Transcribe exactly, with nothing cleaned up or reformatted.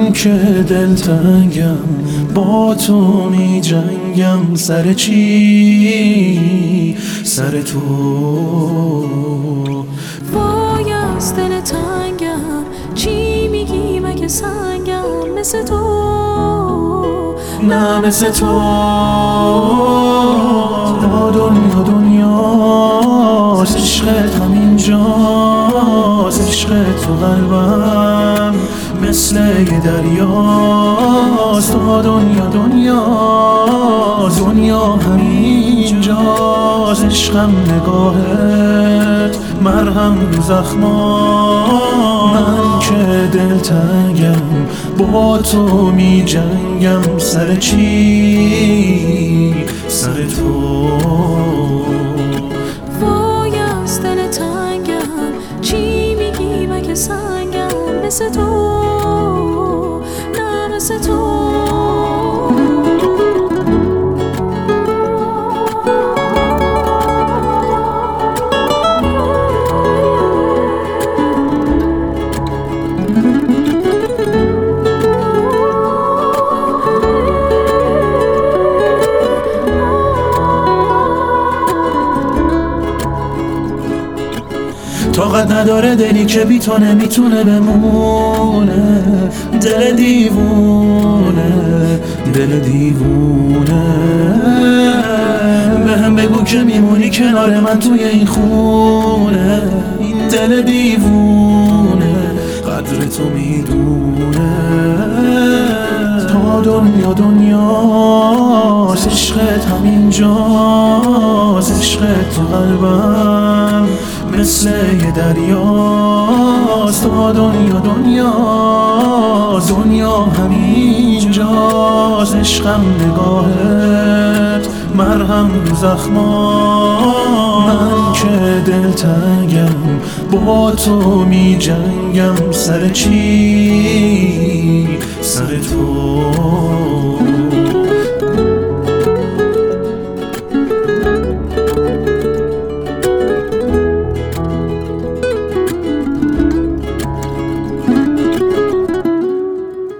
من که دلتنگم با تو می جنگم، سر چی؟ سر تو. وای از دل تنگم، چی میگی مگه سنگم؟ مثل تو نه مثل تو. با دنیا دنیاست، عشقت همینجاست، عشقت تو قلبم مثل یه دریاست. با دنیا دنیاست، دنیا همینجاست، عشقم نگاهت مرهم رو زخمام. من که دلتنگم با تو می جنگم، سر چی؟ سر تو. وای از دل تنگم، چی میگی مگه سنگم؟ مثل تو نه مثل تو. طاقت نداره دلی که بی تو نمیتونه بمونه، دل دیوونه، دل دیوونه. به هم بگو که میمونی کنار من توی این خونه، این دل دیوونه قدر تو میدونه. تا دنیا دنیاست، عشقت همینجاست، عشقت تو قلبم مثل یه دریاست. تا دنیا دنیاست، دنیا همینجاست، عشقم نگاهت مرهم رو زخمام. من که دلتنگم با تو می جنگم، سر چی؟ سر تو.